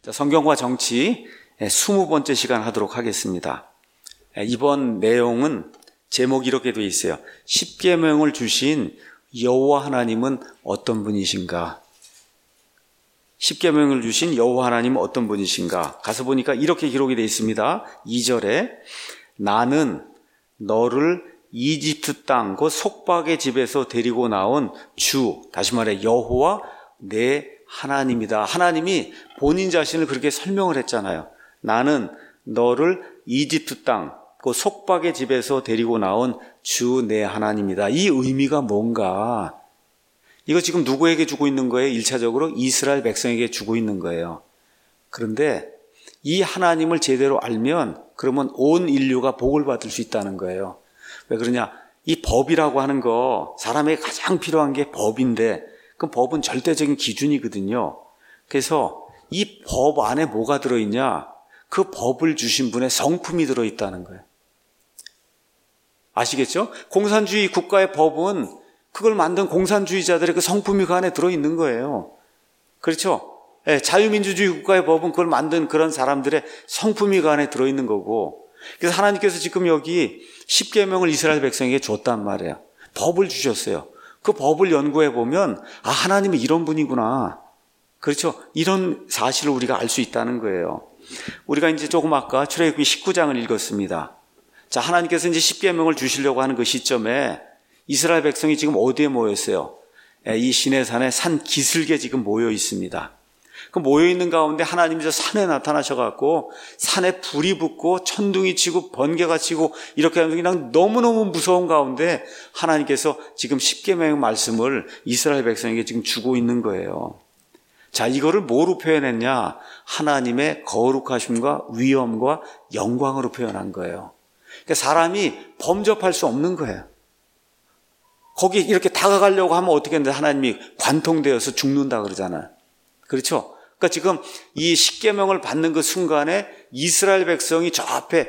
자, 성경과 정치 20번째 시간 하도록 하겠습니다. 이번 내용은 제목이 이렇게 되어 있어요. 십계명을 주신 여호와 하나님은 어떤 분이신가? 십계명을 주신 여호와 하나님은 어떤 분이신가? 가서 보니까 이렇게 기록이 되어 있습니다. 2절에 나는 너를 이집트 땅 곧 속박의 집에서 데리고 나온 주, 다시 말해 여호와 내 하나님이다. 하나님이 본인 자신을 그렇게 설명을 했잖아요. 나는 너를 이집트 땅 그 속박의 집에서 데리고 나온 주 내 하나님이다. 이 의미가 뭔가? 이거 지금 누구에게 주고 있는 거예요? 1차적으로 이스라엘 백성에게 주고 있는 거예요. 그런데 이 하나님을 제대로 알면 그러면 온 인류가 복을 받을 수 있다는 거예요. 왜 그러냐? 이 법이라고 하는 거 사람에게 가장 필요한 게 법인데 그 법은 절대적인 기준이거든요. 그래서 이 법 안에 뭐가 들어있냐? 그 법을 주신 분의 성품이 들어있다는 거예요. 아시겠죠? 공산주의 국가의 법은 그걸 만든 공산주의자들의 그 성품이 그 안에 들어있는 거예요. 그렇죠? 네, 자유민주주의 국가의 법은 그걸 만든 그런 사람들의 성품이 그 안에 들어있는 거고, 그래서 하나님께서 지금 여기 십계명을 이스라엘 백성에게 줬단 말이에요. 법을 주셨어요. 그 법을 연구해 보면 아, 하나님은 이런 분이구나. 그렇죠? 이런 사실을 우리가 알 수 있다는 거예요. 우리가 이제 조금 아까 출애굽기 19장을 읽었습니다. 자, 하나님께서 이제 십계명을 주시려고 하는 그 시점에 이스라엘 백성이 지금 어디에 모였어요? 이 시내산에 산 기슭에 지금 모여 있습니다. 그 모여 있는 가운데 하나님이 저 산에 나타나셔갖고 산에 불이 붙고 천둥이 치고 번개가 치고 이렇게 하면서 그냥 너무너무 무서운 가운데 하나님께서 지금 십계명 말씀을 이스라엘 백성에게 지금 주고 있는 거예요. 자, 이거를 뭐로 표현했냐? 하나님의 거룩하심과 위엄과 영광으로 표현한 거예요. 그러니까 사람이 범접할 수 없는 거예요. 거기 이렇게 다가가려고 하면 어떻게 하는데 하나님이 관통되어서 죽는다 그러잖아요. 그렇죠? 그러니까 지금 이 십계명을 받는 그 순간에 이스라엘 백성이 저 앞에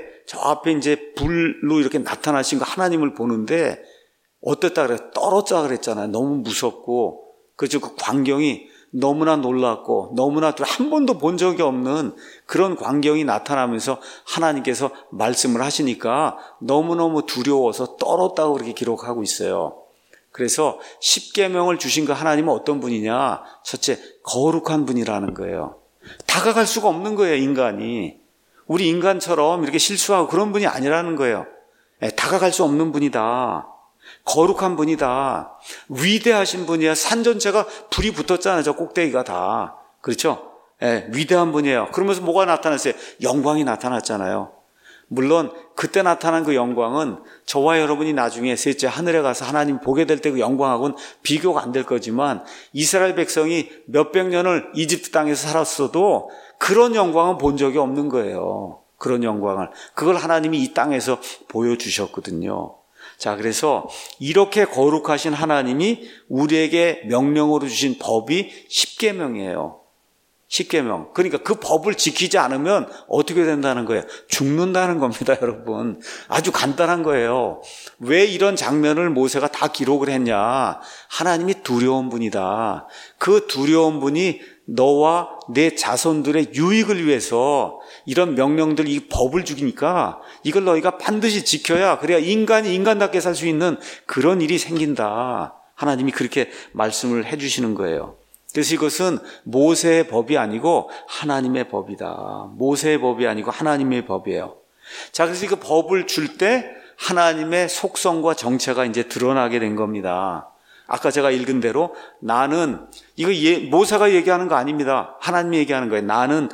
이제 불로 이렇게 나타나신 그 하나님을 보는데 어땠다 그래요? 떨었다 그랬잖아요. 너무 무섭고, 그렇죠? 그 광경이 너무나 놀랍고 너무나 한 번도 본 적이 없는 그런 광경이 나타나면서 하나님께서 말씀을 하시니까 너무너무 두려워서 떨었다고 그렇게 기록하고 있어요. 그래서 십계명을 주신 그 하나님은 어떤 분이냐? 첫째, 거룩한 분이라는 거예요. 다가갈 수가 없는 거예요, 인간이. 우리 인간처럼 이렇게 실수하고 그런 분이 아니라는 거예요. 다가갈 수 없는 분이다. 거룩한 분이다. 위대하신 분이야. 산 전체가 불이 붙었잖아요. 저 꼭대기가 다. 그렇죠? 위대한 분이에요. 그러면서 뭐가 나타났어요? 영광이 나타났잖아요. 물론 그때 나타난 그 영광은 저와 여러분이 나중에 셋째 하늘에 가서 하나님 보게 될 때 그 영광하고는 비교가 안 될 거지만 이스라엘 백성이 몇백 년을 이집트 땅에서 살았어도 그런 영광은 본 적이 없는 거예요. 그런 영광을. 그걸 하나님이 이 땅에서 보여주셨거든요. 자, 그래서 이렇게 거룩하신 하나님이 우리에게 명령으로 주신 법이 십계명이에요. 십계명. 그러니까 그 법을 지키지 않으면 어떻게 된다는 거예요? 죽는다는 겁니다, 여러분. 아주 간단한 거예요. 왜 이런 장면을 모세가 다 기록을 했냐? 하나님이 두려운 분이다. 그 두려운 분이 너와 내 자손들의 유익을 위해서 이런 명령들, 이 법을 주니까 이걸 너희가 반드시 지켜야 그래야 인간이 인간답게 살 수 있는 그런 일이 생긴다. 하나님이 그렇게 말씀을 해주시는 거예요. 그래서 이것은 모세의 법이 아니고 하나님의 법이다. 모세의 법이 아니고 하나님의 법이에요. 자, 그래서 그 법을 줄 때 하나님의 속성과 정체가 이제 드러나게 된 겁니다. 아까 제가 읽은 대로 나는, 이거 모세가 얘기하는 거 아닙니다. 하나님이 얘기하는 거예요. 나는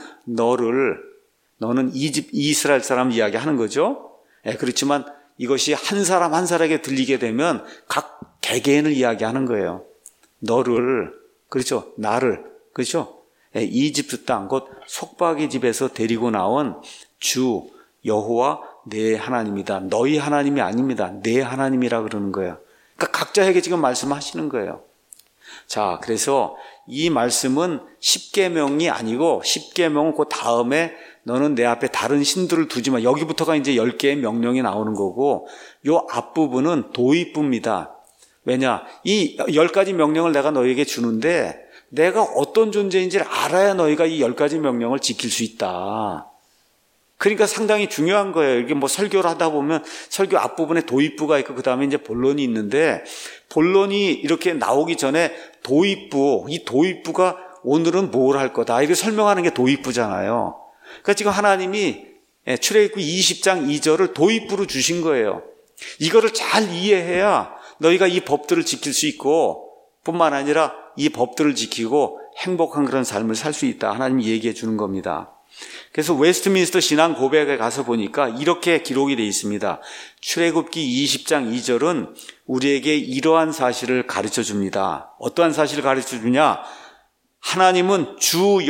너는 이스라엘 사람 이야기하는 거죠. 그렇지만 이것이 한 사람 한 사람에게 들리게 되면 각 개개인을 이야기하는 거예요. 너를, 그렇죠? 나를, 그렇죠? 이집트 땅 곧 속박의 집에서 데리고 나온 주 여호와 내 하나님이다. 너희 하나님이 아닙니다. 내 하나님이라 그러는 거예요. 그러니까 각자에게 지금 말씀하시는 거예요. 자, 그래서 이 말씀은 십계명이 아니고 십계명은 그 다음에 너는 내 앞에 다른 신들을 두지 마. 여기부터가 이제 10개의 명령이 나오는 거고 요 앞부분은 도입부입니다. 왜냐? 이 10가지 명령을 내가 너에게 주는데 내가 어떤 존재인지를 알아야 너희가 이 10가지 명령을 지킬 수 있다. 그러니까 상당히 중요한 거예요. 이게 뭐 설교를 하다 보면 설교 앞부분에 도입부가 있고 그 다음에 이제 본론이 있는데, 본론이 이렇게 나오기 전에 도입부, 이 도입부가 오늘은 뭘 할 거다, 이렇게 설명하는 게 도입부잖아요. 그러니까 지금 하나님이 출애굽기 20장 2절을 도입부로 주신 거예요. 이거를 잘 이해해야 너희가 이 법들을 지킬 수 있고, 뿐만 아니라 이 법들을 지키고 행복한 그런 삶을 살 수 있다, 하나님이 얘기해 주는 겁니다. 그래서 웨스트민스터 신앙 고백에 가서 보니까 이렇게 기록이 되어 있습니다. 출애굽기 20장 2절은 우리에게 이러한 사실을 가르쳐 줍니다. 어떠한 사실을 가르쳐 주냐? 하나님은 주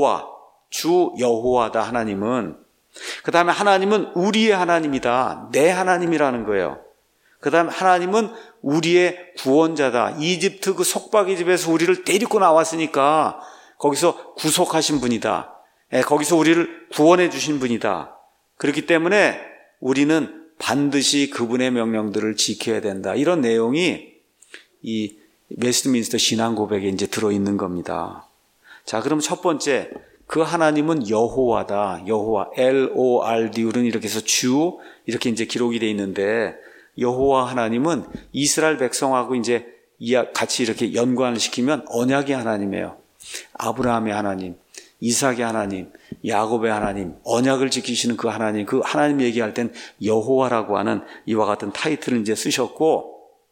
여호와다. 하나님은. 그 다음에 하나님은 우리의 하나님이다. 내 하나님이라는 거예요. 그 다음에 하나님은 우리의 구원자다. 이집트 그 속박의 집에서 우리를 데리고 나왔으니까 거기서 구속하신 분이다. 거기서 우리를 구원해 주신 분이다. 그렇기 때문에 우리는 반드시 그분의 명령들을 지켜야 된다. 이런 내용이 이 웨스트민스터 신앙 고백에 이제 들어있는 겁니다. 자, 그럼 첫 번째, 그 하나님은 여호와다. 여호와, L-O-R-D는 이렇게 해서 주, 이렇게 이제 기록이 되어 있는데, 여호와 하나님은 이스라엘 백성하고 이제 같이 이렇게 연관을 시키면 언약의 하나님이에요. 아브라함의 하나님, 이삭의 하나님, 야곱의 하나님, 언약을 지키시는 그 하나님 얘기할 땐 여호와라고 하는 이와 같은 타이틀을 이제 쓰셨고,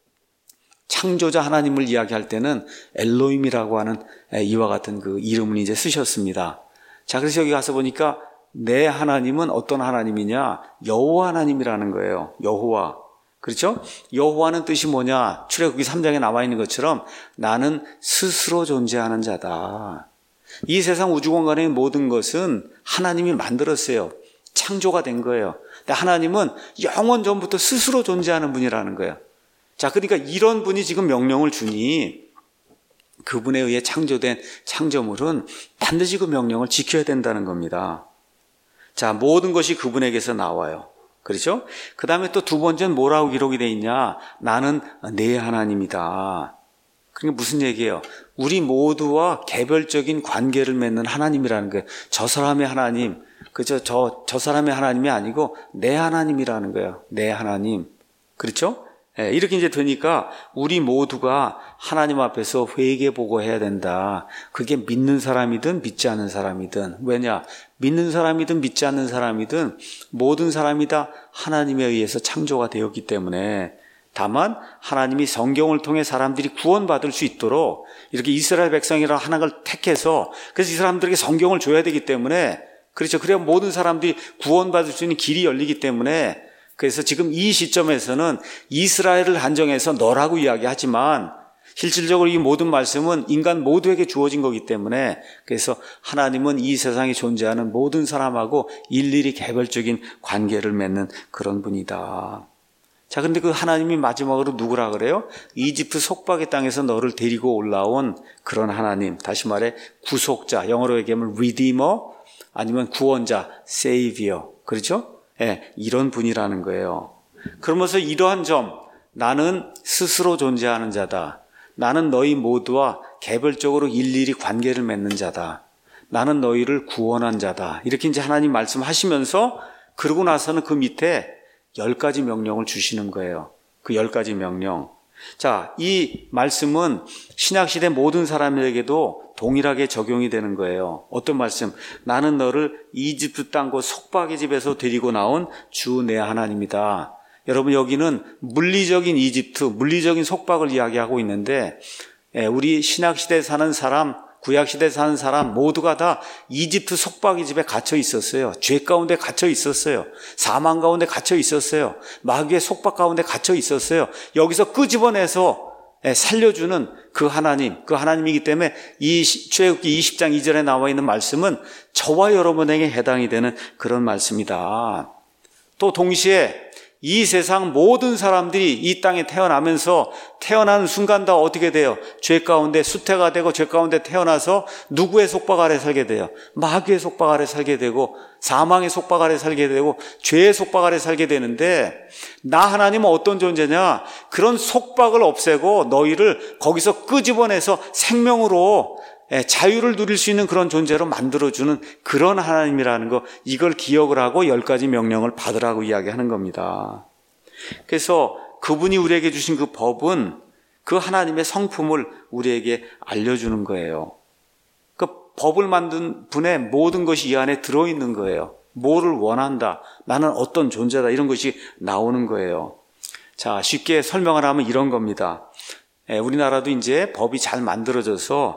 창조자 하나님을 이야기할 때는 엘로힘이라고 하는 이와 같은 그 이름을 이제 쓰셨습니다. 자, 그래서 여기 가서 보니까 내 하나님은 어떤 하나님이냐? 여호와 하나님이라는 거예요. 여호와. 그렇죠? 여호와는 뜻이 뭐냐? 출애굽기 3장에 나와 있는 것처럼 나는 스스로 존재하는 자다. 이 세상 우주 공간의 모든 것은 하나님이 만들었어요. 창조가 된 거예요. 근데 하나님은 영원 전부터 스스로 존재하는 분이라는 거예요. 자, 그러니까 이런 분이 지금 명령을 주니 그분에 의해 창조된 창조물은 반드시 그 명령을 지켜야 된다는 겁니다. 자, 모든 것이 그분에게서 나와요. 그렇죠? 그 다음에 또 두 번째는 뭐라고 기록이 되어 있냐? 나는 내 하나님이다. 그러니까 무슨 얘기예요? 우리 모두와 개별적인 관계를 맺는 하나님이라는 거예요. 저 사람의 하나님, 그죠? 저 사람의 하나님이 아니고 내 하나님이라는 거예요. 내 하나님. 그렇죠? 예, 이렇게 이제 되니까 우리 모두가 하나님 앞에서 회개보고 해야 된다. 그게 믿는 사람이든 믿지 않는 사람이든. 왜냐? 믿는 사람이든 믿지 않는 사람이든 모든 사람이 다 하나님에 의해서 창조가 되었기 때문에, 다만 하나님이 성경을 통해 사람들이 구원받을 수 있도록 이렇게 이스라엘 백성이라 하나를 택해서, 그래서 이 사람들에게 성경을 줘야 되기 때문에, 그렇죠. 그래야 모든 사람들이 구원받을 수 있는 길이 열리기 때문에, 그래서 지금 이 시점에서는 이스라엘을 한정해서 너라고 이야기하지만 실질적으로 이 모든 말씀은 인간 모두에게 주어진 거기 때문에, 그래서 하나님은 이 세상에 존재하는 모든 사람하고 일일이 개별적인 관계를 맺는 그런 분이다. 자, 근데 그 하나님이 마지막으로 누구라 그래요? 이집트 속박의 땅에서 너를 데리고 올라온 그런 하나님, 다시 말해 구속자, 영어로 얘기하면 redeemer, 아니면 구원자, savior, 그렇죠? 예, 이런 분이라는 거예요. 그러면서 이러한 점, 나는 스스로 존재하는 자다. 나는 너희 모두와 개별적으로 일일이 관계를 맺는 자다. 나는 너희를 구원한 자다. 이렇게 이제 하나님 말씀하시면서, 그러고 나서는 그 밑에 10가지 명령을 주시는 거예요. 그 10가지 명령. 자, 이 말씀은 신약시대 모든 사람에게도 동일하게 적용이 되는 거예요. 어떤 말씀? 나는 너를 이집트 땅 그 속박의 집에서 데리고 나온 주 내 하나님이다. 여러분, 여기는 물리적인 이집트, 물리적인 속박을 이야기하고 있는데, 우리 신약시대에 사는 사람, 구약시대에 사는 사람 모두가 다 이집트 속박의 집에 갇혀 있었어요. 죄 가운데 갇혀 있었어요. 사망 가운데 갇혀 있었어요. 마귀의 속박 가운데 갇혀 있었어요. 여기서 끄집어내서 살려주는 그 하나님이기 때문에 이 출애굽기 20장 2절에 나와 있는 말씀은 저와 여러분에게 해당이 되는 그런 말씀이다. 또 동시에 이 세상 모든 사람들이 이 땅에 태어나면서 태어나는 순간 다 어떻게 돼요? 죄 가운데 수태가 되고 죄 가운데 태어나서 누구의 속박 아래 살게 돼요? 마귀의 속박 아래 살게 되고 사망의 속박 아래 살게 되고 죄의 속박 아래 살게 되는데, 나 하나님은 어떤 존재냐? 그런 속박을 없애고 너희를 거기서 끄집어내서 생명으로 자유를 누릴 수 있는 그런 존재로 만들어주는 그런 하나님이라는 거, 이걸 기억을 하고 10가지 명령을 받으라고 이야기하는 겁니다. 그래서 그분이 우리에게 주신 그 법은 그 하나님의 성품을 우리에게 알려주는 거예요. 그 법을 만든 분의 모든 것이 이 안에 들어있는 거예요. 뭐를 원한다, 나는 어떤 존재다, 이런 것이 나오는 거예요. 자, 쉽게 설명을 하면 이런 겁니다. 우리나라도 이제 법이 잘 만들어져서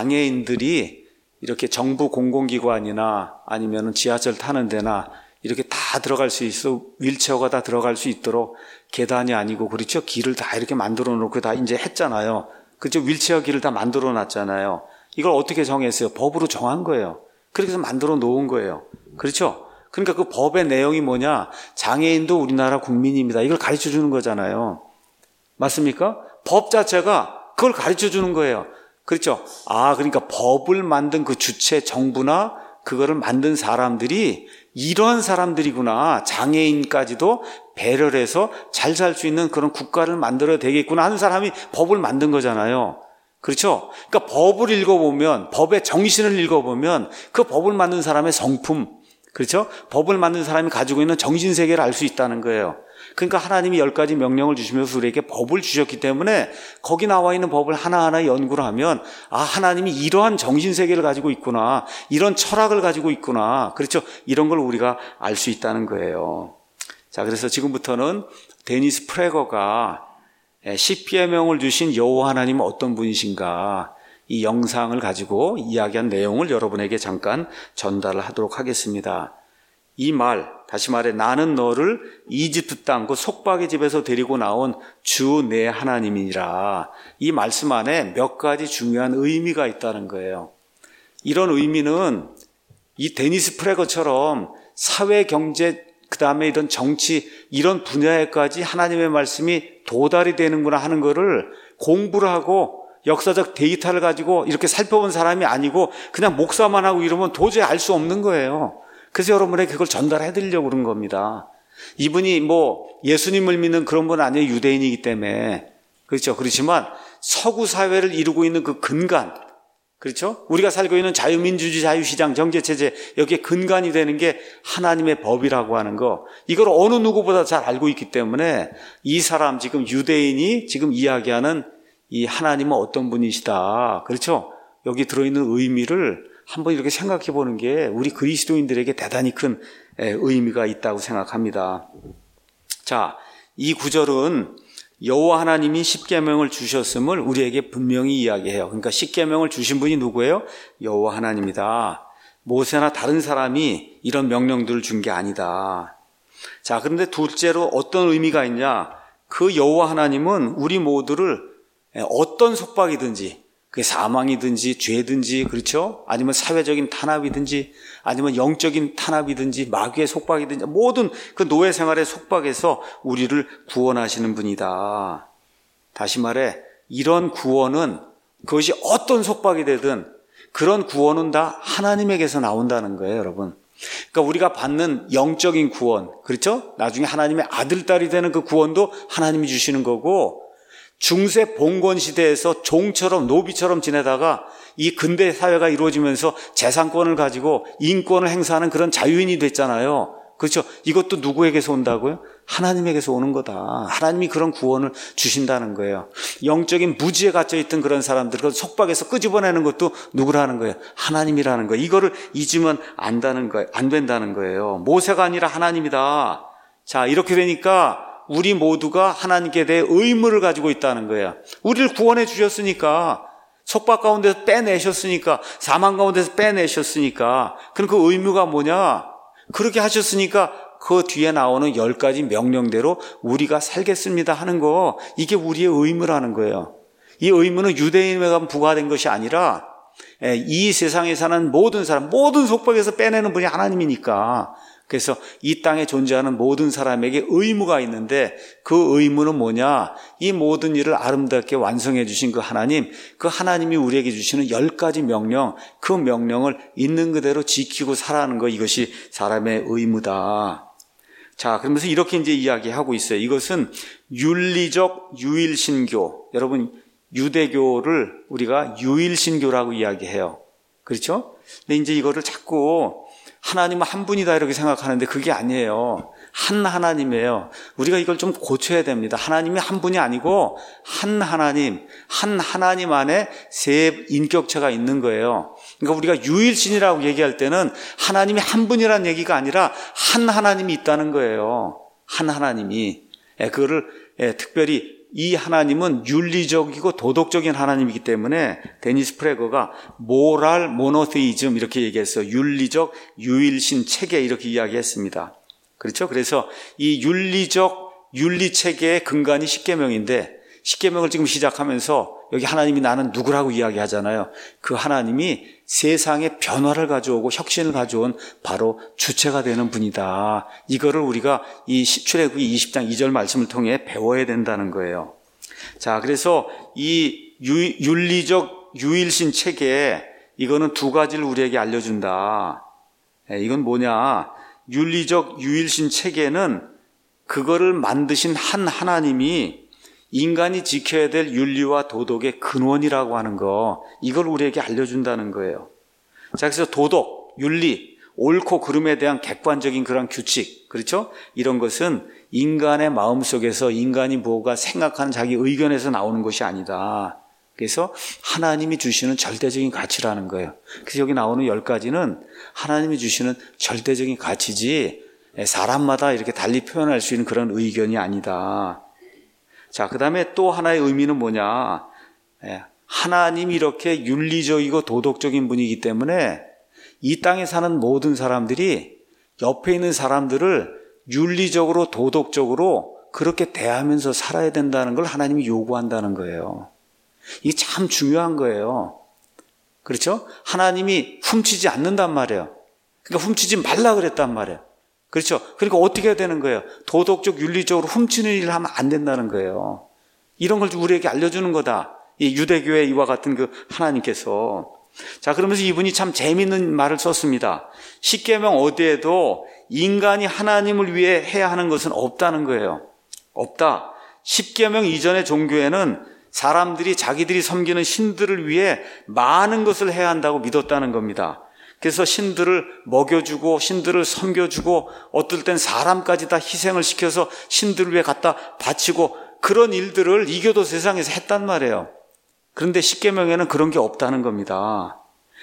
장애인들이 이렇게 정부 공공기관이나 아니면 지하철 타는 데나 이렇게 다 들어갈 수 있어, 휠체어가 다 들어갈 수 있도록 계단이 아니고, 그렇죠? 길을 다 이렇게 만들어 놓고 다 이제 했잖아요. 그렇죠? 휠체어 길을 다 만들어 놨잖아요. 이걸 어떻게 정했어요? 법으로 정한 거예요. 그렇게 해서 만들어 놓은 거예요. 그렇죠? 그러니까 그 법의 내용이 뭐냐? 장애인도 우리나라 국민입니다. 이걸 가르쳐 주는 거잖아요. 맞습니까? 법 자체가 그걸 가르쳐 주는 거예요. 그렇죠? 그러니까 법을 만든 그 주체 정부나 그거를 만든 사람들이 이러한 사람들이구나. 장애인까지도 배려를 해서 잘 살 수 있는 그런 국가를 만들어야 되겠구나 하는 사람이 법을 만든 거잖아요. 그렇죠? 그러니까 법을 읽어보면, 법의 정신을 읽어보면 그 법을 만든 사람의 성품, 그렇죠? 법을 만든 사람이 가지고 있는 정신세계를 알 수 있다는 거예요. 그러니까 하나님이 10가지 명령을 주시면서 우리에게 법을 주셨기 때문에 거기 나와 있는 법을 하나하나 연구를 하면, 하나님이 이러한 정신세계를 가지고 있구나, 이런 철학을 가지고 있구나, 그렇죠? 이런 걸 우리가 알 수 있다는 거예요. 자, 그래서 지금부터는 데니스 프레거가 10계명을 주신 여호와 하나님은 어떤 분이신가, 이 영상을 가지고 이야기한 내용을 여러분에게 잠깐 전달을 하도록 하겠습니다. 이 말, 다시 말해 나는 너를 이집트 땅 그 속박의 집에서 데리고 나온 주 내 하나님이니라. 이 말씀 안에 몇 가지 중요한 의미가 있다는 거예요. 이런 의미는 이 데니스 프레거처럼 사회, 경제, 그 다음에 이런 정치, 이런 분야에까지 하나님의 말씀이 도달이 되는구나 하는 거를 공부를 하고 역사적 데이터를 가지고 이렇게 살펴본 사람이 아니고 그냥 목사만 하고 이러면 도저히 알 수 없는 거예요. 그래서 여러분에게 그걸 전달해 드리려고 그런 겁니다. 이분이 예수님을 믿는 그런 분 아니에요. 유대인이기 때문에. 그렇죠. 그렇지만 서구 사회를 이루고 있는 그 근간, 그렇죠? 우리가 살고 있는 자유민주주의, 자유시장, 경제체제, 여기에 근간이 되는 게 하나님의 법이라고 하는 거, 이걸 어느 누구보다 잘 알고 있기 때문에 이 사람, 지금 유대인이 지금 이야기하는 이 하나님은 어떤 분이시다, 그렇죠? 여기 들어있는 의미를 한번 이렇게 생각해 보는 게 우리 그리스도인들에게 대단히 큰 의미가 있다고 생각합니다. 자, 이 구절은 여호와 하나님이 10계명을 주셨음을 우리에게 분명히 이야기해요. 그러니까 10계명을 주신 분이 누구예요? 여호와 하나님이다. 모세나 다른 사람이 이런 명령들을 준 게 아니다. 자, 그런데 둘째로 어떤 의미가 있냐? 그 여호와 하나님은 우리 모두를 어떤 속박이든지, 그게 사망이든지 죄든지, 그렇죠? 아니면 사회적인 탄압이든지, 아니면 영적인 탄압이든지, 마귀의 속박이든지, 모든 그 노예 생활의 속박에서 우리를 구원하시는 분이다. 다시 말해, 이런 구원은 그것이 어떤 속박이 되든 그런 구원은 다 하나님에게서 나온다는 거예요, 여러분. 그러니까 우리가 받는 영적인 구원, 그렇죠? 나중에 하나님의 아들, 딸이 되는 그 구원도 하나님이 주시는 거고, 중세 봉건 시대에서 종처럼 노비처럼 지내다가 이 근대 사회가 이루어지면서 재산권을 가지고 인권을 행사하는 그런 자유인이 됐잖아요. 그렇죠? 이것도 누구에게서 온다고요? 하나님에게서 오는 거다. 하나님이 그런 구원을 주신다는 거예요. 영적인 무지에 갇혀있던 그런 사람들, 그 속박에서 끄집어내는 것도 누구라는 거예요? 하나님이라는 거예요. 이거를 잊으면 안 된다는 거예요. 모세가 아니라 하나님이다. 자, 이렇게 되니까 우리 모두가 하나님께 대해 의무를 가지고 있다는 거예요. 우리를 구원해 주셨으니까, 속박 가운데서 빼내셨으니까, 사망 가운데서 빼내셨으니까, 그럼 그 의무가 뭐냐? 그렇게 하셨으니까 그 뒤에 나오는 10가지 명령대로 우리가 살겠습니다 하는 거, 이게 우리의 의무라는 거예요. 이 의무는 유대인에게만 부과된 것이 아니라 이 세상에 사는 모든 사람, 모든 속박에서 빼내는 분이 하나님이니까, 그래서 이 땅에 존재하는 모든 사람에게 의무가 있는데, 그 의무는 뭐냐? 이 모든 일을 아름답게 완성해 주신 그 하나님이 우리에게 주시는 10가지 명령, 그 명령을 있는 그대로 지키고 살아가는 거, 이것이 사람의 의무다. 자, 그러면서 이렇게 이제 이야기하고 있어요. 이것은 윤리적 유일신교. 여러분, 유대교를 우리가 유일신교라고 이야기해요. 그렇죠? 근데 이제 이거를 자꾸 하나님은 한 분이다 이렇게 생각하는데 그게 아니에요. 한 하나님이에요. 우리가 이걸 좀 고쳐야 됩니다. 하나님이 한 분이 아니고 한 하나님 안에 세 인격체가 있는 거예요. 그러니까 우리가 유일신이라고 얘기할 때는 하나님이 한 분이라는 얘기가 아니라 한 하나님이 있다는 거예요. 한 하나님이. 그거를 특별히 이 하나님은 윤리적이고 도덕적인 하나님이기 때문에 데니스 프레거가 모랄 모노테이즘 이렇게 얘기했어요. 윤리적 유일신 체계 이렇게 이야기했습니다. 그렇죠? 그래서 이 윤리 체계의 근간이 십계명인데 십계명을 지금 시작하면서 여기 하나님이 나는 누구라고 이야기하잖아요. 그 하나님이 세상에 변화를 가져오고 혁신을 가져온 바로 주체가 되는 분이다. 이거를 우리가 이 출애굽기 20장 2절 말씀을 통해 배워야 된다는 거예요. 자, 그래서 이 윤리적 유일신 체계 이거는 두 가지를 우리에게 알려준다. 이건 뭐냐? 윤리적 유일신 체계는 그거를 만드신 한 하나님이 인간이 지켜야 될 윤리와 도덕의 근원이라고 하는 거, 이걸 우리에게 알려준다는 거예요. 자, 그래서 도덕, 윤리, 옳고 그름에 대한 객관적인 그런 규칙, 그렇죠? 이런 것은 인간의 마음속에서 인간이 뭐가 생각하는 자기 의견에서 나오는 것이 아니다. 그래서 하나님이 주시는 절대적인 가치라는 거예요. 그래서 여기 나오는 10가지는 하나님이 주시는 절대적인 가치지 사람마다 이렇게 달리 표현할 수 있는 그런 의견이 아니다. 자, 그 다음에 또 하나의 의미는 뭐냐? 하나님이 이렇게 윤리적이고 도덕적인 분이기 때문에 이 땅에 사는 모든 사람들이 옆에 있는 사람들을 윤리적으로 도덕적으로 그렇게 대하면서 살아야 된다는 걸 하나님이 요구한다는 거예요. 이게 참 중요한 거예요. 그렇죠? 하나님이 훔치지 않는단 말이에요. 그러니까 훔치지 말라 그랬단 말이에요. 그렇죠? 그러니까 어떻게 해야 되는 거예요? 도덕적, 윤리적으로 훔치는 일을 하면 안 된다는 거예요. 이런 걸 우리에게 알려주는 거다. 이 유대교의 이와 같은 그 하나님께서. 자, 그러면서 이분이 참 재미있는 말을 썼습니다. 십계명 어디에도 인간이 하나님을 위해 해야 하는 것은 없다는 거예요. 없다. 십계명 이전의 종교에는 사람들이 자기들이 섬기는 신들을 위해 많은 것을 해야 한다고 믿었다는 겁니다. 그래서 신들을 먹여주고 신들을 섬겨주고 어떨 땐 사람까지 다 희생을 시켜서 신들을 위해 갖다 바치고 그런 일들을 이교도 세상에서 했단 말이에요. 그런데 십계명에는 그런 게 없다는 겁니다.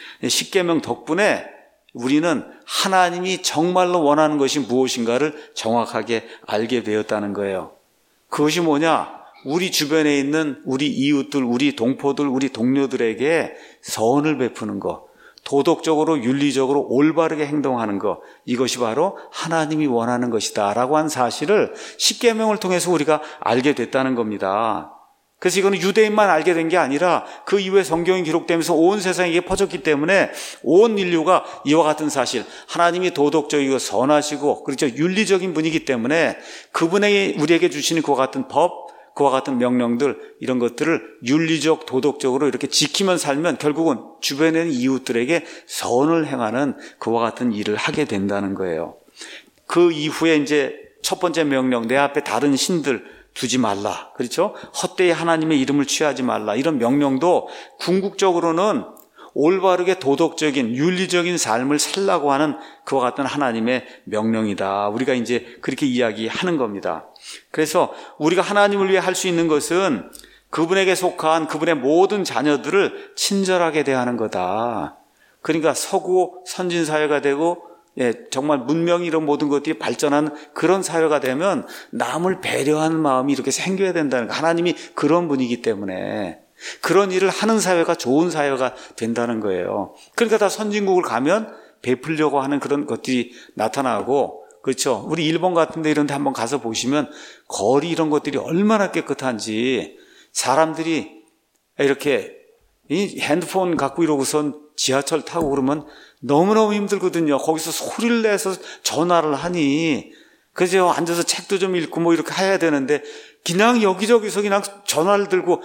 십계명 덕분에 우리는 하나님이 정말로 원하는 것이 무엇인가를 정확하게 알게 되었다는 거예요. 그것이 뭐냐? 우리 주변에 있는 우리 이웃들, 우리 동포들, 우리 동료들에게 선을 베푸는 것, 도덕적으로 윤리적으로 올바르게 행동하는 것, 이것이 바로 하나님이 원하는 것이다 라고 한 사실을 십계명을 통해서 우리가 알게 됐다는 겁니다. 그래서 이거는 유대인만 알게 된 게 아니라 그 이후에 성경이 기록되면서 온 세상에 퍼졌기 때문에 온 인류가 이와 같은 사실, 하나님이 도덕적이고 선하시고 그렇죠, 윤리적인 분이기 때문에 그분이 우리에게 주시는 그와 같은 법, 그와 같은 명령들, 이런 것들을 윤리적, 도덕적으로 이렇게 지키면 살면 결국은 주변에 있는 이웃들에게 선을 행하는 그와 같은 일을 하게 된다는 거예요. 그 이후에 이제 첫 번째 명령, 내 앞에 다른 신들 두지 말라. 그렇죠? 헛되이 하나님의 이름을 취하지 말라. 이런 명령도 궁극적으로는 올바르게 도덕적인, 윤리적인 삶을 살라고 하는 그와 같은 하나님의 명령이다. 우리가 이제 그렇게 이야기하는 겁니다. 그래서 우리가 하나님을 위해 할 수 있는 것은 그분에게 속한 그분의 모든 자녀들을 친절하게 대하는 거다. 그러니까 서구 선진사회가 되고 정말 문명이 이런 모든 것들이 발전한 그런 사회가 되면 남을 배려하는 마음이 이렇게 생겨야 된다는 거예요. 하나님이 그런 분이기 때문에 그런 일을 하는 사회가 좋은 사회가 된다는 거예요. 그러니까 다 선진국을 가면 베풀려고 하는 그런 것들이 나타나고, 그렇죠? 우리 일본 같은 데 이런 데 한번 가서 보시면 거리 이런 것들이 얼마나 깨끗한지, 사람들이 이렇게 이 핸드폰 갖고 이러고선 지하철 타고 그러면 너무너무 힘들거든요. 거기서 소리를 내서 전화를 하니, 그래서 앉아서 책도 좀 읽고 뭐 이렇게 해야 되는데 그냥 여기저기서 그냥 전화를 들고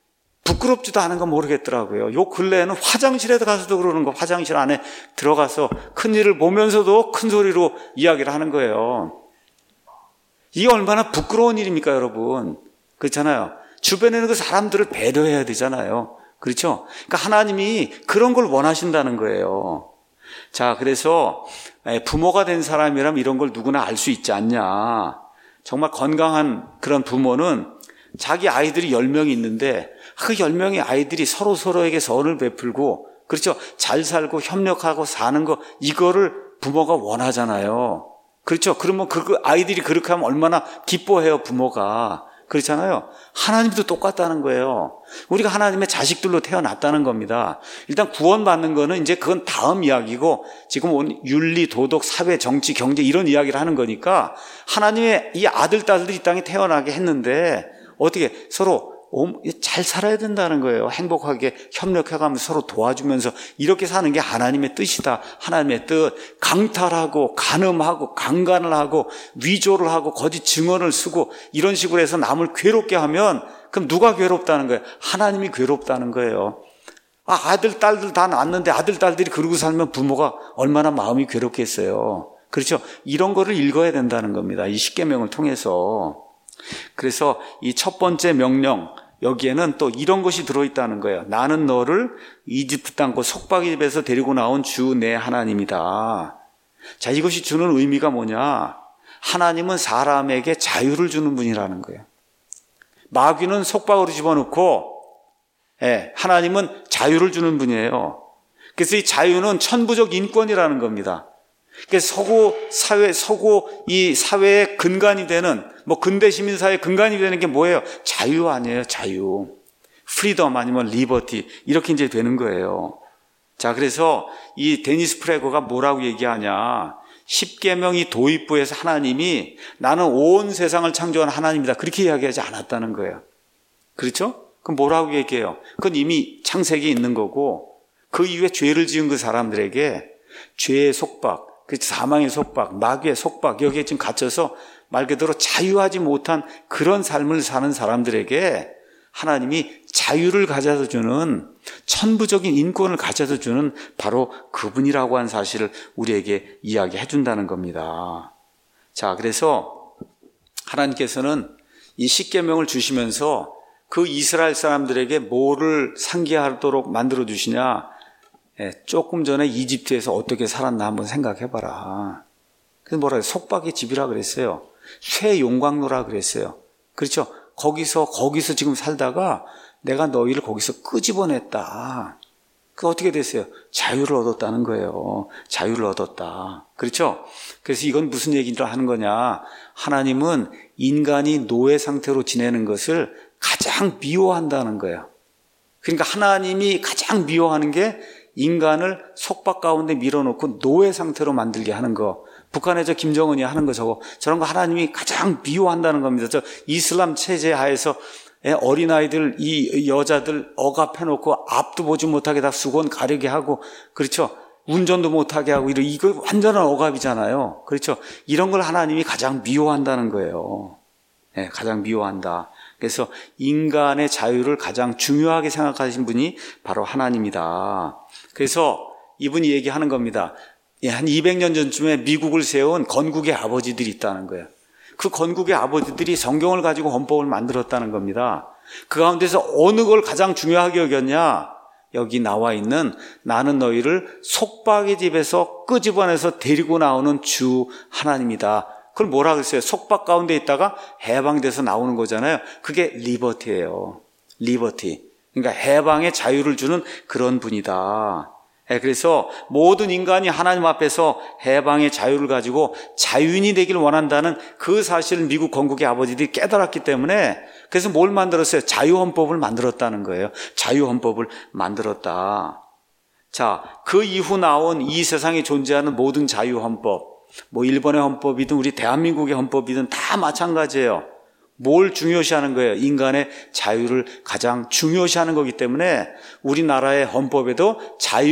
부끄럽지도 않은 건 모르겠더라고요. 요 근래에는 화장실에 가서도 그러는 거, 화장실 안에 들어가서 큰 일을 보면서도 큰 소리로 이야기를 하는 거예요. 이게 얼마나 부끄러운 일입니까, 여러분? 그렇잖아요. 주변에 있는 그 사람들을 배려해야 되잖아요. 그렇죠? 그러니까 하나님이 그런 걸 원하신다는 거예요. 자, 그래서 부모가 된 사람이라면 이런 걸 누구나 알 수 있지 않냐. 정말 건강한 그런 부모는 자기 아이들이 10명이 있는데 그 10명의 아이들이 서로에게 선을 베풀고, 그렇죠? 잘 살고 협력하고 사는 거, 이거를 부모가 원하잖아요. 그렇죠? 그러면 그 아이들이 그렇게 하면 얼마나 기뻐해요, 부모가. 그렇잖아요. 하나님도 똑같다는 거예요. 우리가 하나님의 자식들로 태어났다는 겁니다. 일단 구원받는 거는 이제 그건 다음 이야기고, 지금 온 윤리, 도덕, 사회, 정치, 경제 이런 이야기를 하는 거니까 하나님의 이 아들, 딸들이 이 땅에 태어나게 했는데 어떻게 서로 잘 살아야 된다는 거예요. 행복하게 협력해가면서 서로 도와주면서 이렇게 사는 게 하나님의 뜻이다. 하나님의 뜻. 강탈하고 간음하고 강간을 하고 위조를 하고 거짓 증언을 쓰고 이런 식으로 해서 남을 괴롭게 하면 그럼 누가 괴롭다는 거예요? 하나님이 괴롭다는 거예요. 아들, 딸들 다 낳았는데 아들, 딸들이 그러고 살면 부모가 얼마나 마음이 괴롭겠어요. 그렇죠? 이런 거를 읽어야 된다는 겁니다. 이 십계명을 통해서. 그래서 이 첫 번째 명령, 여기에는 또 이런 것이 들어있다는 거예요. 나는 너를 이집트 땅 그 속박의 집에서 데리고 나온 주 내 하나님이다. 자, 이것이 주는 의미가 뭐냐? 하나님은 사람에게 자유를 주는 분이라는 거예요. 마귀는 속박으로 집어넣고, 하나님은 자유를 주는 분이에요. 그래서 이 자유는 천부적 인권이라는 겁니다. 그래서 이 사회의 근간이 되는, 근대 시민사회의 근간이 되는 게 뭐예요? 자유 아니에요, 자유. 프리덤 아니면 리버티. 이렇게 이제 되는 거예요. 자, 그래서 이 데니스 프레거가 뭐라고 얘기하냐. 십계명이 도입부에서 하나님이 나는 온 세상을 창조한 하나님이다. 그렇게 이야기하지 않았다는 거예요. 그렇죠? 그럼 뭐라고 얘기해요? 그건 이미 창세기에 있는 거고, 그 이후에 죄를 지은 그 사람들에게 죄의 속박, 사망의 속박, 마귀의 속박, 여기에 지금 갇혀서 말 그대로 자유하지 못한 그런 삶을 사는 사람들에게 하나님이 자유를 가져다 주는, 천부적인 인권을 가져다 주는 바로 그분이라고 하는 사실을 우리에게 이야기해 준다는 겁니다. 자, 그래서 하나님께서는 이 십계명을 주시면서 그 이스라엘 사람들에게 뭐를 상기하도록 만들어 주시냐? 조금 전에 이집트에서 어떻게 살았나 한번 생각해봐라. 그래서 뭐라 해요? 속박의 집이라 그랬어요. 쇠 용광로라 그랬어요. 그렇죠? 거기서 지금 살다가 내가 너희를 거기서 끄집어냈다. 그 어떻게 됐어요? 자유를 얻었다는 거예요. 자유를 얻었다. 그렇죠? 그래서 이건 무슨 얘기를 하는 거냐? 하나님은 인간이 노예 상태로 지내는 것을 가장 미워한다는 거예요. 그러니까 하나님이 가장 미워하는 게 인간을 속박 가운데 밀어놓고 노예 상태로 만들게 하는 거. 북한의 김정은이 하는 거 저런 거 하나님이 가장 미워한다는 겁니다. 이슬람 체제 하에서 어린아이들, 이 여자들 억압해놓고 앞도 보지 못하게 다 수건 가리게 하고, 그렇죠? 운전도 못하게 하고, 이거 완전한 억압이잖아요. 그렇죠? 이런 걸 하나님이 가장 미워한다는 거예요. 가장 미워한다. 그래서 인간의 자유를 가장 중요하게 생각하신 분이 바로 하나님이다. 그래서 이분이 얘기하는 겁니다. 한 200년 전쯤에 미국을 세운 건국의 아버지들이 있다는 거예요. 그 건국의 아버지들이 성경을 가지고 헌법을 만들었다는 겁니다. 그 가운데서 어느 걸 가장 중요하게 여겼냐? 여기 나와 있는 나는 너희를 속박의 집에서 끄집어내서 데리고 나오는 주 하나님이다. 그걸 뭐라 그랬어요? 속박 가운데 있다가 해방돼서 나오는 거잖아요. 그게 리버티예요. 리버티. 그러니까 해방의 자유를 주는 그런 분이다. 그래서 모든 인간이 하나님 앞에서 해방의 자유를 가지고 자유인이 되길 원한다는 그 사실을 미국 건국의 아버지들이 깨달았기 때문에 그래서 뭘 만들었어요? 자유헌법을 만들었다는 거예요. 자유헌법을 만들었다. 자, 그 이후 나온 이 세상에 존재하는 모든 자유헌법, 일본의 헌법이든 우리 대한민국의 헌법이든 다 마찬가지예요. 뭘 중요시하는 거예요? 인간의 자유를 가장 중요시하는 거기 때문에 우리나라의 헌법에도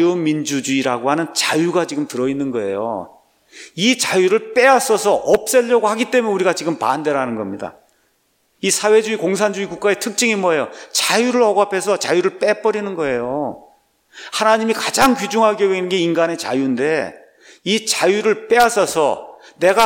자유민주주의라고 하는 자유가 지금 들어있는 거예요. 이 자유를 빼앗아서 없애려고 하기 때문에 우리가 지금 반대라는 겁니다. 이 사회주의 공산주의 국가의 특징이 뭐예요? 자유를 억압해서 자유를 빼버리는 거예요. 하나님이 가장 귀중하게 여기는 게 인간의 자유인데 이 자유를 빼앗아서 내가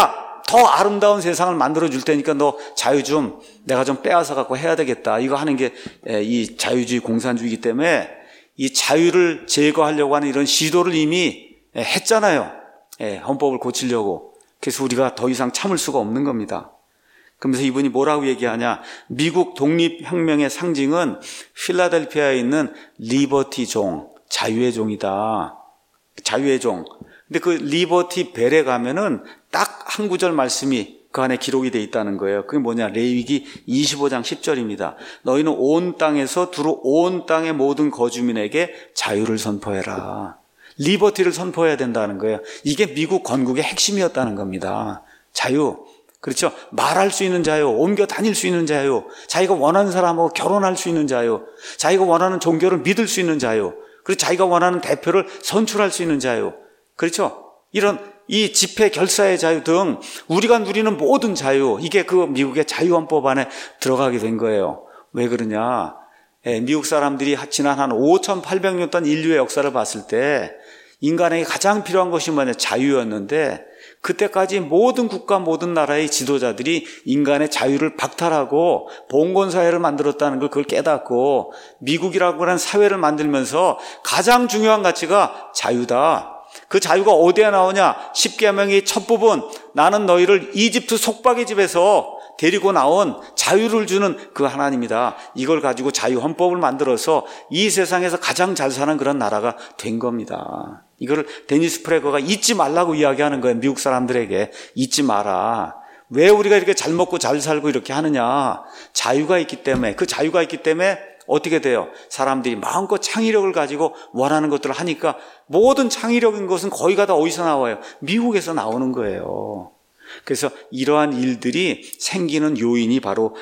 더 아름다운 세상을 만들어 줄 테니까 너 자유 좀 내가 좀 빼앗아 갖고 해야 되겠다. 이거 하는 게 이 자유주의 공산주의이기 때문에 이 자유를 제거하려고 하는 이런 시도를 이미 했잖아요. 헌법을 고치려고. 그래서 우리가 더 이상 참을 수가 없는 겁니다. 그러면서 이분이 뭐라고 얘기하냐. 미국 독립혁명의 상징은 필라델피아에 있는 리버티 종, 자유의 종이다. 자유의 종. 근데 그 리버티 벨에 가면은 딱 한 구절 말씀이 그 안에 기록이 돼 있다는 거예요. 그게 뭐냐. 레위기 25장 10절입니다. 너희는 온 땅에서 두루 온 땅의 모든 거주민에게 자유를 선포해라. 리버티를 선포해야 된다는 거예요. 이게 미국 건국의 핵심이었다는 겁니다. 자유. 그렇죠. 말할 수 있는 자유, 옮겨 다닐 수 있는 자유, 자기가 원하는 사람하고 결혼할 수 있는 자유, 자기가 원하는 종교를 믿을 수 있는 자유, 그리고 자기가 원하는 대표를 선출할 수 있는 자유. 그렇죠. 이런 이 집회 결사의 자유 등 우리가 누리는 모든 자유, 이게 그 미국의 자유헌법 안에 들어가게 된 거예요. 왜 그러냐. 미국 사람들이 지난 한 5,800년 동안 인류의 역사를 봤을 때 인간에게 가장 필요한 것이 뭐냐. 자유였는데 그때까지 모든 국가 모든 나라의 지도자들이 인간의 자유를 박탈하고 봉건사회를 만들었다는 걸 그걸 깨닫고 미국이라고 하는 사회를 만들면서 가장 중요한 가치가 자유다. 그 자유가 어디에 나오냐. 십계명의 첫 부분, 나는 너희를 이집트 속박의 집에서 데리고 나온 자유를 주는 그 하나님이다. 이걸 가지고 자유헌법을 만들어서 이 세상에서 가장 잘 사는 그런 나라가 된 겁니다. 이거를 데니스 프레거가 잊지 말라고 이야기하는 거예요. 미국 사람들에게 잊지 마라. 왜 우리가 이렇게 잘 먹고 잘 살고 이렇게 하느냐. 자유가 있기 때문에. 그 자유가 있기 때문에 어떻게 돼요? 사람들이 마음껏 창의력을 가지고 원하는 것들을 하니까 모든 창의력인 것은 거의가 다 어디서 나와요? 미국에서 나오는 거예요. 그래서 이러한 일들이 생기는 요인이 바로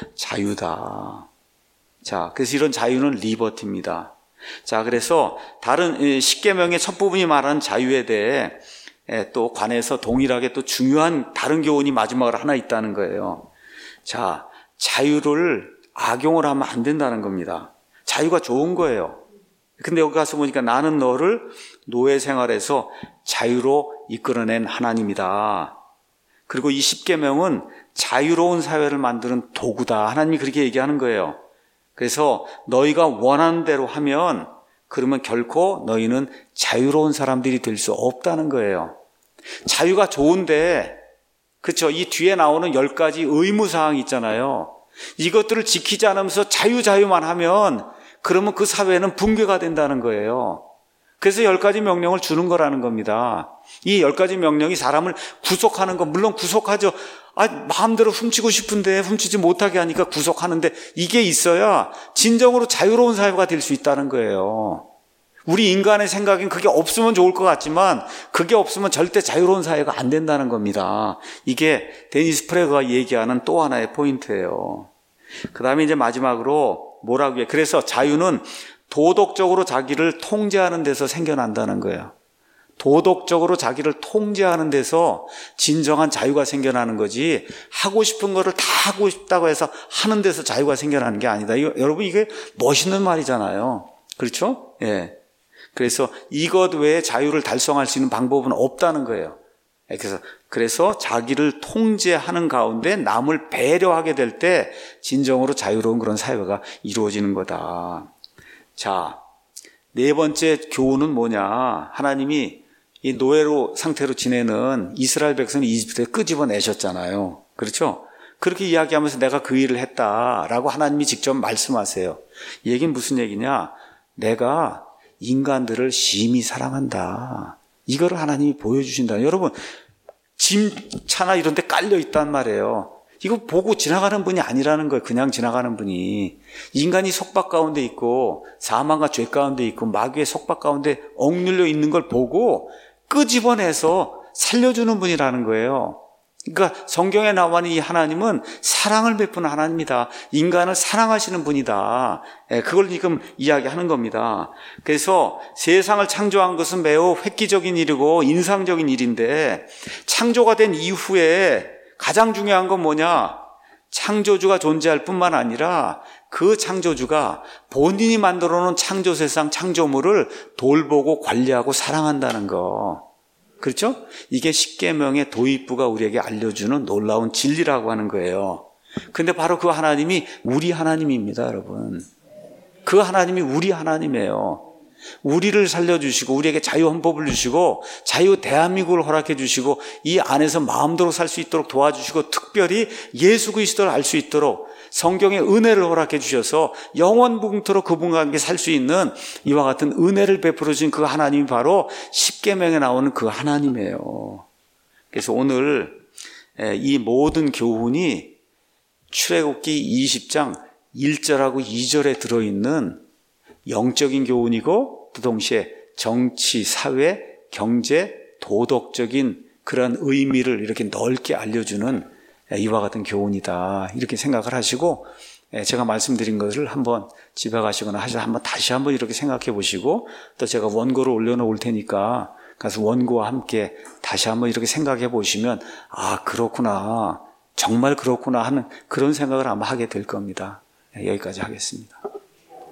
자유다. 자, 그래서 이런 자유는 리버티입니다. 자, 그래서 다른 십계명의 첫 부분이 말하는 자유에 대해 또 관해서 동일하게 또 중요한 다른 교훈이 마지막으로 하나 있다는 거예요. 자, 자유를 악용을 하면 안 된다는 겁니다. 자유가 좋은 거예요. 근데 여기 가서 보니까 나는 너를 노예 생활에서 자유로 이끌어낸 하나님이다. 그리고 이 십계명은 자유로운 사회를 만드는 도구다. 하나님이 그렇게 얘기하는 거예요. 그래서 너희가 원하는 대로 하면 그러면 결코 너희는 자유로운 사람들이 될 수 없다는 거예요. 자유가 좋은데, 그렇죠? 이 뒤에 나오는 10가지 의무사항이 있잖아요. 이것들을 지키지 않으면서 자유만 하면 그러면 그 사회는 붕괴가 된다는 거예요. 그래서 10가지 명령을 주는 거라는 겁니다. 이 10가지 명령이 사람을 구속하는 거, 물론 구속하죠. 마음대로 훔치고 싶은데 훔치지 못하게 하니까 구속하는데 이게 있어야 진정으로 자유로운 사회가 될 수 있다는 거예요. 우리 인간의 생각엔 그게 없으면 좋을 것 같지만 그게 없으면 절대 자유로운 사회가 안 된다는 겁니다. 이게 데니스 프레거가 얘기하는 또 하나의 포인트예요. 그 다음에 이제 마지막으로 뭐라고 해요? 그래서 자유는 도덕적으로 자기를 통제하는 데서 생겨난다는 거예요. 도덕적으로 자기를 통제하는 데서 진정한 자유가 생겨나는 거지 하고 싶은 거를 다 하고 싶다고 해서 하는 데서 자유가 생겨나는 게 아니다. 여러분 이게 멋있는 말이잖아요. 그렇죠? 예. 그래서 이것 외에 자유를 달성할 수 있는 방법은 없다는 거예요. 그래서 자기를 통제하는 가운데 남을 배려하게 될 때 진정으로 자유로운 그런 사회가 이루어지는 거다. 자, 네 번째 교훈은 뭐냐? 하나님이 이 노예로 상태로 지내는 이스라엘 백성을 이집트에 끄집어내셨잖아요. 그렇죠? 그렇게 이야기하면서 내가 그 일을 했다라고 하나님이 직접 말씀하세요. 이 얘기는 무슨 얘기냐? 내가 인간들을 심히 사랑한다. 이거를 하나님이 보여주신다. 여러분, 짐차나 이런 데 깔려 있단 말이에요. 이거 보고 지나가는 분이 아니라는 거예요. 그냥 지나가는 분이. 인간이 속박 가운데 있고 사망과 죄 가운데 있고 마귀의 속박 가운데 억눌려 있는 걸 보고 끄집어내서 살려주는 분이라는 거예요. 그러니까 성경에 나와 있는 이 하나님은 사랑을 베푸는 하나님이다. 인간을 사랑하시는 분이다. 그걸 지금 이야기하는 겁니다. 그래서 세상을 창조한 것은 매우 획기적인 일이고 인상적인 일인데 창조가 된 이후에 가장 중요한 건 뭐냐? 창조주가 존재할 뿐만 아니라 그 창조주가 본인이 만들어 놓은 창조 세상 창조물을 돌보고 관리하고 사랑한다는 거. 그렇죠? 이게 십계명의 도입부가 우리에게 알려주는 놀라운 진리라고 하는 거예요. 근데 바로 그 하나님이 우리 하나님입니다, 여러분. 그 하나님이 우리 하나님이에요. 우리를 살려주시고 우리에게 자유헌법을 주시고 자유 대한민국을 허락해 주시고 이 안에서 마음대로 살 수 있도록 도와주시고 특별히 예수 그리스도를 알 수 있도록 성경의 은혜를 허락해 주셔서 영원무궁토록 그분과 함께 살 수 있는 이와 같은 은혜를 베풀어 주신 그 하나님이 바로 십계명에 나오는 그 하나님이에요. 그래서 오늘 이 모든 교훈이 출애굽기 20장 1절하고 2절에 들어있는 영적인 교훈이고 또 동시에 정치, 사회, 경제, 도덕적인 그런 의미를 이렇게 넓게 알려주는 이와 같은 교훈이다. 이렇게 생각을 하시고 제가 말씀드린 것을 한번 집에 가시거나 한번 다시 한번 이렇게 생각해 보시고 또 제가 원고를 올려놓을 테니까 가서 원고와 함께 다시 한번 이렇게 생각해 보시면 아, 그렇구나. 정말 그렇구나 하는 그런 생각을 아마 하게 될 겁니다. 여기까지 하겠습니다.